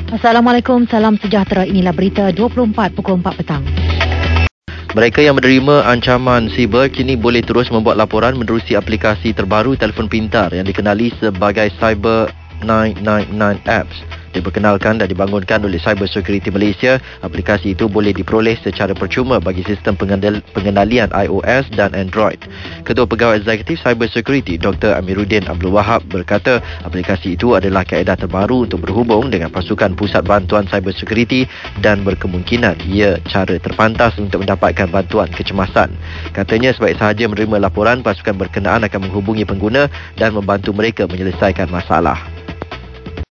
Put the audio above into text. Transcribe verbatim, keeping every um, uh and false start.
Assalamualaikum, salam sejahtera. Inilah berita dua puluh empat pukul empat petang. Mereka yang menerima ancaman siber kini boleh terus membuat laporan menerusi aplikasi terbaru telefon pintar yang dikenali sebagai Cyber sembilan sembilan sembilan Apps. Diperkenalkan dan dibangunkan oleh Cyber Security Malaysia, aplikasi itu boleh diperoleh secara percuma bagi sistem pengendal- pengendalian iOS dan Android. Ketua Pegawai Eksekutif Cyber Security, Doktor Amiruddin Abdul Wahab berkata, aplikasi itu adalah kaedah terbaru untuk berhubung dengan pasukan Pusat Bantuan Cyber Security dan berkemungkinan ia cara terpantas untuk mendapatkan bantuan kecemasan. Katanya sebaik sahaja menerima laporan, pasukan berkenaan akan menghubungi pengguna dan membantu mereka menyelesaikan masalah.